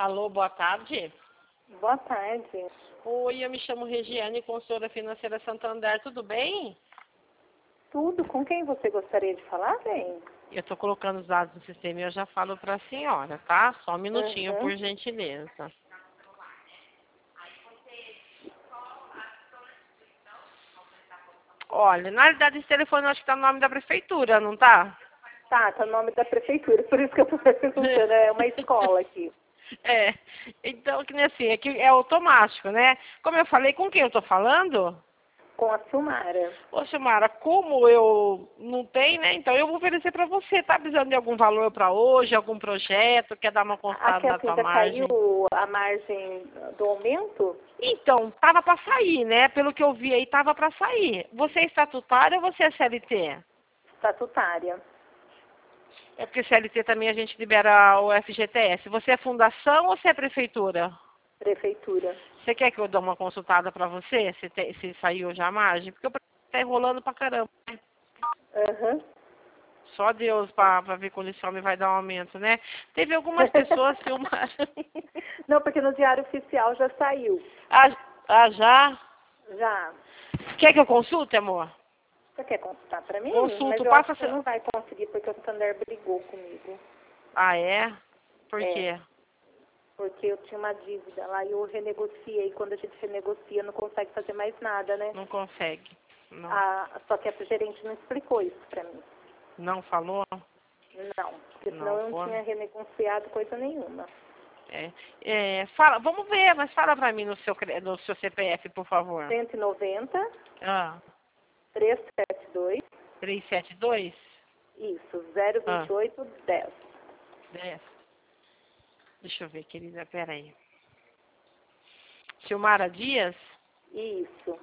Alô, boa tarde. Boa tarde. Oi, eu me chamo Regiane, consultora financeira Santander, tudo bem? Tudo. Com quem você gostaria de falar, bem? Eu estou colocando os dados no sistema e eu já falo para a senhora, tá? Só um minutinho, Uhum. por gentileza. Olha, na realidade esse telefone acho que tá no nome da prefeitura, não tá? Tá o nome da prefeitura, por isso que eu tô perguntando. É uma escola aqui. É, então, que nem assim, é que é automático, né? Como eu falei, com quem eu tô falando? Com a Silmara. Ô, Silmara, como eu não tenho, né? Então eu vou oferecer para você. Tá precisando de algum valor para hoje, algum projeto, quer dar uma consultada Aqui na assim, tua já caiu margem? a margem do aumento? Então, tava para sair, né? Pelo que eu vi aí, tava para sair. Você é estatutário ou você é CLT? Estatutária. É porque CLT também a gente libera o FGTS. Você é fundação ou você é prefeitura? Prefeitura. Você quer que eu dê uma consultada para você, se saiu já a margem? Porque o projeto tá enrolando pra caramba, né? Aham. Só Deus para ver quando esse homem vai dar um aumento, né? Teve algumas pessoas que Não, porque no Diário Oficial já saiu. já? Já. Quer que eu consulte, amor? Você quer consultar pra mim? Mas Consulto, eu acho passa que você seu... não vai conseguir, porque o Santander brigou comigo. Ah, é? Por É. quê? Porque eu tinha uma dívida lá e eu renegociei. Quando a gente renegocia, não consegue fazer mais nada, né? Não consegue. Não. Só que a gerente não explicou isso pra mim. Não falou? Não, porque senão Não, eu não pô. tinha renegociado coisa nenhuma. Fala, vamos ver, mas fala pra mim no seu CPF, por favor. 190, Ah, 372, 372? isso, Ah, 028, 10. 10. Deixa eu ver, querida, peraí. Silmara Dias? Isso.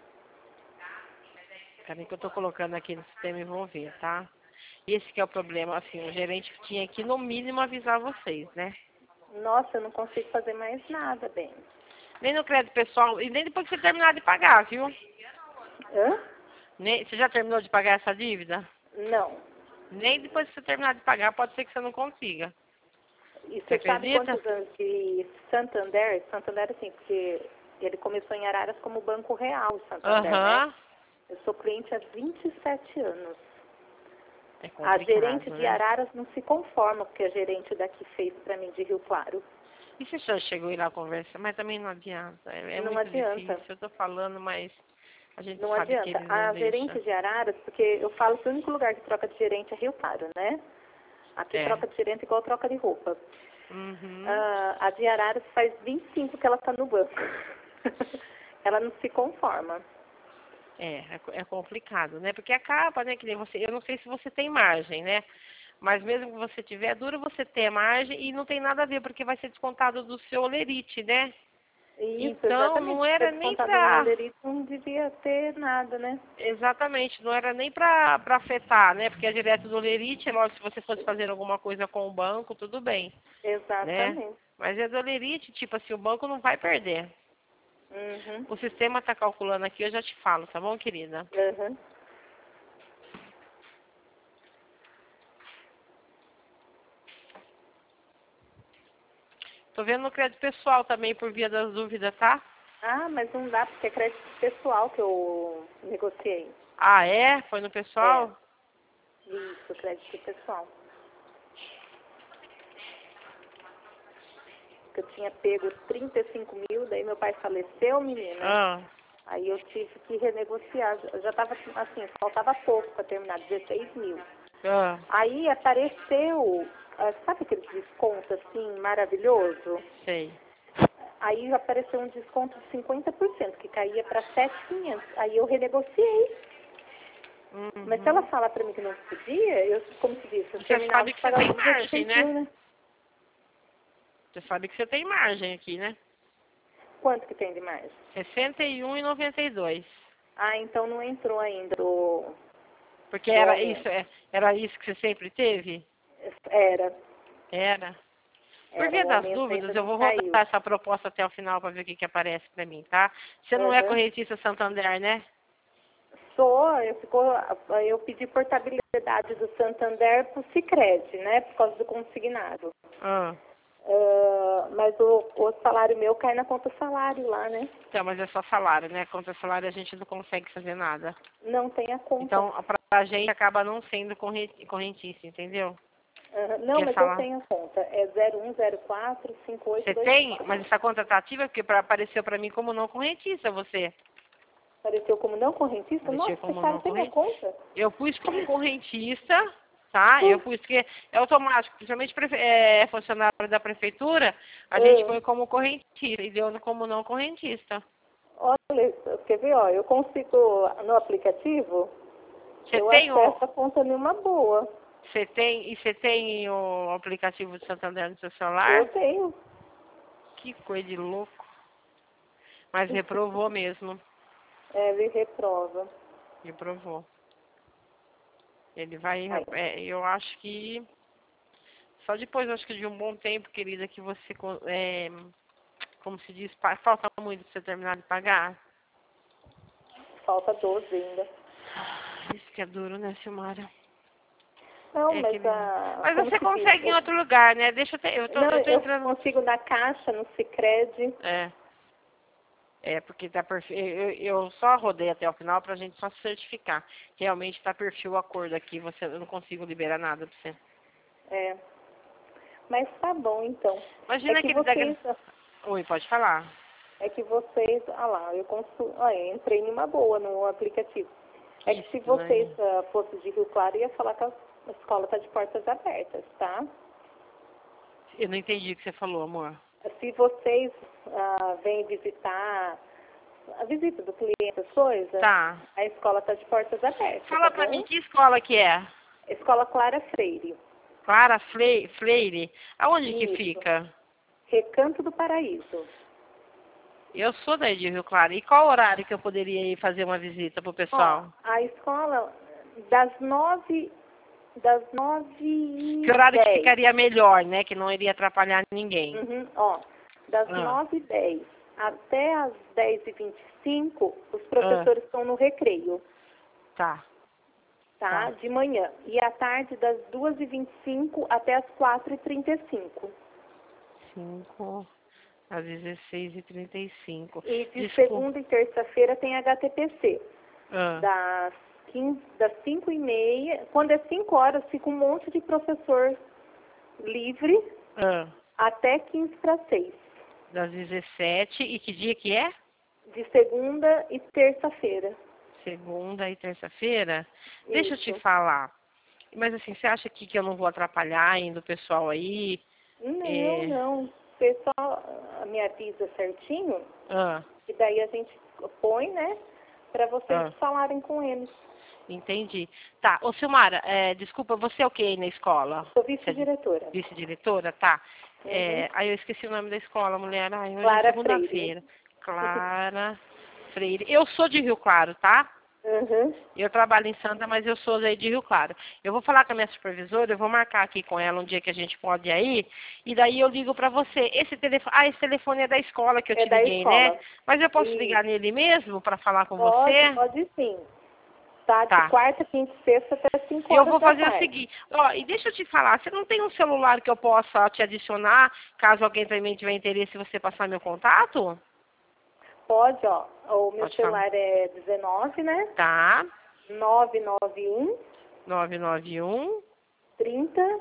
Peraí que eu tô colocando aqui no sistema e vou ver, tá? Esse que é o problema, assim, o gerente tinha que no mínimo avisar vocês, né? Nossa, eu não consigo fazer mais nada, bem. Nem no crédito pessoal, e nem depois que você terminar de pagar, viu? Hã? Você já terminou de pagar essa dívida? Não. Nem depois que você terminar de pagar, pode ser que você não consiga. E Você você sabe acredita? quantos anos de Santander? Santander, assim, porque ele começou em Araras como Banco Real, Santander, né? Aham. Eu sou cliente há 27 anos. É A gerente complicado, de né? Araras não se conforma com o que a gerente daqui fez para mim de Rio Claro. E você já chegou a ir lá conversar? Mas também não adianta. É Não muito adianta. difícil. Eu tô falando, mas a gente Não sabe que adianta. eles não A deixam. gerente de Araras, porque eu falo que o único lugar que troca de gerente é Rio Claro, né? Aqui É. troca de gerente igual troca de roupa. Uhum. A de Araras faz 25 que ela está no banco. Ela não se conforma. É complicado, né? Porque acaba, né? Que nem você. Eu não sei se você tem margem, né? Mas mesmo que você tiver, é duro você ter margem e não tem nada a ver, porque vai ser descontado do seu olerite, né? Isso, Então, exatamente. não Se é era nem descontado no meu pra. lerite, não devia ter nada, né? Exatamente, não era nem pra afetar, né? Porque é direto do olerite, é lógico, se você fosse fazer alguma coisa com o banco, tudo bem, né? Exatamente. Mas é do olerite, tipo assim, o banco não vai perder. Uhum. O sistema tá calculando aqui, eu já te falo, tá bom, querida? Uhum. Tô vendo no crédito pessoal também, por via das dúvidas, tá? Ah, mas não dá, porque é crédito pessoal que eu negociei. Ah, é? Foi no É, pessoal? isso, crédito pessoal. Que eu tinha pego 35 mil, daí meu pai faleceu, menina. Ah, Aí eu tive que renegociar. Eu já estava assim, faltava pouco para terminar, 16 mil. ah, Aí apareceu, sabe aquele desconto assim, maravilhoso? sei. Aí apareceu um desconto de 50%, que caía para 7.500. Aí eu renegociei. Mas se ela Uhum. falar para mim que não podia, eu, como se diz, eu Você terminava sabe de que você pagar tem os margem, 16 mil, né? né? Você sabe que você tem margem aqui, né? Quanto que tem de mais? 61,92. Ah, então não entrou ainda do, Porque do era isso, aumento. era isso que você sempre teve? Era, Era. Por era, via o das aumento dúvidas, ainda eu não vou rodar caiu. essa proposta até o final para ver o que, que aparece para mim, tá? Você não é Uhum. correntista Santander, né? Eu pedi portabilidade do Santander pro Sicredi, né? Por causa do consignado. Ah. Mas o salário meu cai na conta salário lá, né? Então, mas é só salário, né? Contra salário a gente não consegue fazer nada. Não tem a conta. Então, pra gente acaba não sendo correntícia, entendeu? Não, Porque mas eu tenho a conta. É 01045824. Você tem? Mas essa conta tá ativa porque apareceu pra mim como não correntista, você. Apareceu como não correntista? Apareceu Nossa, como você sabe não ter minha correntista. conta? Eu pus como correntista, tá? Eu pus porque é automático, principalmente funcionário da prefeitura, a gente põe como correntista e deu como não correntista. Olha, quer ver, ó, eu consigo no aplicativo, Você eu tem acesso a conta numa boa. você tem o aplicativo de Santander no seu celular? Eu tenho. Que coisa de louco. Mas reprovou mesmo. Ele reprova. Reprovou. Ele vai, Aí. eu acho que só depois, acho que de um bom tempo, querida, que você, como se diz, falta muito pra você terminar de pagar. Falta 12 ainda. Isso que é duro, né, Silmara? Não, É mas que... Mas como você se consegue diz? em outro lugar, né? Deixa eu tô Eu entrando. consigo na Caixa, no Sicredi. Porque tá perfil. Eu só rodei até o final pra gente só certificar. Realmente tá perfil acordo aqui, eu não consigo liberar nada pra você. Mas tá bom, então. Imagina que aquele vocês... Oi, pode falar. Olha, entrei numa boa no aplicativo. É que se Isso, vocês né? fossem de Rio Claro, eu ia falar que a escola está de portas abertas, tá? Eu não entendi o que você falou, amor. Se vocês vêm visitar, a visita do cliente, as coisas, Tá. a escola está de portas abertas, Fala tá pra bom? mim que escola que é. Escola Clara Freire. Clara Freire. Aonde que Isso. fica? Recanto do Paraíso. Eu sou daí de Rio Claro. E qual horário que eu poderia ir fazer uma visita pro pessoal? A escola das 9 Que horário que 10. ficaria melhor, né? Que não iria atrapalhar ninguém. Das 9h10 até as 10h25, os professores estão no recreio. Tá. De manhã. E à tarde, das 2h25 até as 4h35. 5 às 16h35. E de segunda e terça-feira tem HTPC. Das 5h30, quando é 5 horas, fica um monte de professor livre até 5h para 6. Das 17. E que dia que é? De segunda e terça-feira. Segunda e terça-feira? Deixa eu te falar. Mas assim, você acha que eu não vou atrapalhar ainda o pessoal aí? Não. Você só me avisa certinho. E daí a gente põe, né? Para vocês falarem com eles. Entendi. Tá. Ô, Silmara, desculpa, você é o que aí na escola? Sou vice-diretora. Vice-diretora? Tá. Aí eu esqueci o nome da escola, mulher. Ai, hoje Clara é segunda-feira. Clara Freire. Eu sou de Rio Claro, tá? Eu trabalho em Santa, mas eu sou aí de Rio Claro. Eu vou falar com a minha supervisora, eu vou marcar aqui com ela um dia que a gente pode ir aí, e daí eu ligo pra você. Esse telefone é da escola que eu te liguei, né? Mas eu posso ligar nele mesmo pra falar com você? Pode sim. De quarta, quinta e sexta até 5 horas. Eu vou fazer o seguinte, e deixa eu te falar, você não tem um celular que eu possa te adicionar, caso alguém também tiver interesse, você passar meu contato? Pode, o meu celular é 19, né? Tá. 991 30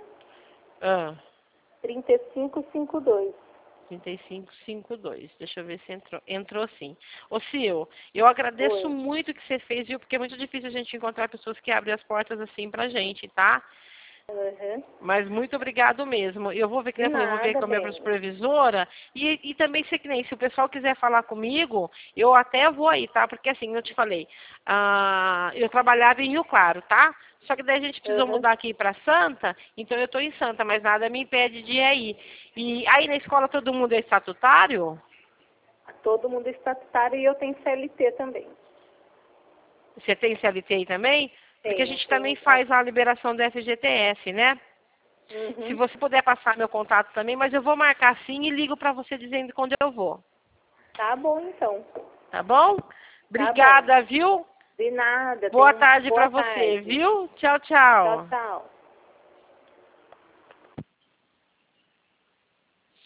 3552. 3552. Deixa eu ver se entrou. Entrou sim. Ô, Sil, eu agradeço muito o que você fez, viu? Porque é muito difícil a gente encontrar pessoas que abrem as portas assim pra gente, tá? Mas muito obrigado mesmo. Eu vou ver que eu vou ver com a minha supervisora e também sei que nem se o pessoal quiser falar comigo, eu até vou aí, tá? Porque assim, eu te falei, eu trabalhava em Rio Claro, tá? Só que daí a gente precisou mudar aqui para Santa, então eu estou em Santa, mas nada me impede de ir aí. E aí na escola todo mundo é estatutário? Todo mundo é estatutário e eu tenho CLT também. Você tem CLT aí também? Porque a gente também faz a liberação do FGTS, né? Se você puder passar meu contato também, mas eu vou marcar sim e ligo para você dizendo quando eu vou. Tá bom, então. Tá bom? Obrigada, viu? De nada. Boa tarde para você, viu? Tchau, tchau. Tchau, tchau.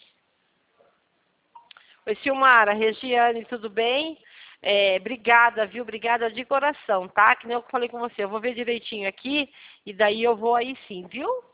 Oi, Silmara, Regiane, tudo bem? Obrigada, viu? Obrigada de coração, tá? Que nem eu falei com você. Eu vou ver direitinho aqui e daí eu vou aí sim, viu?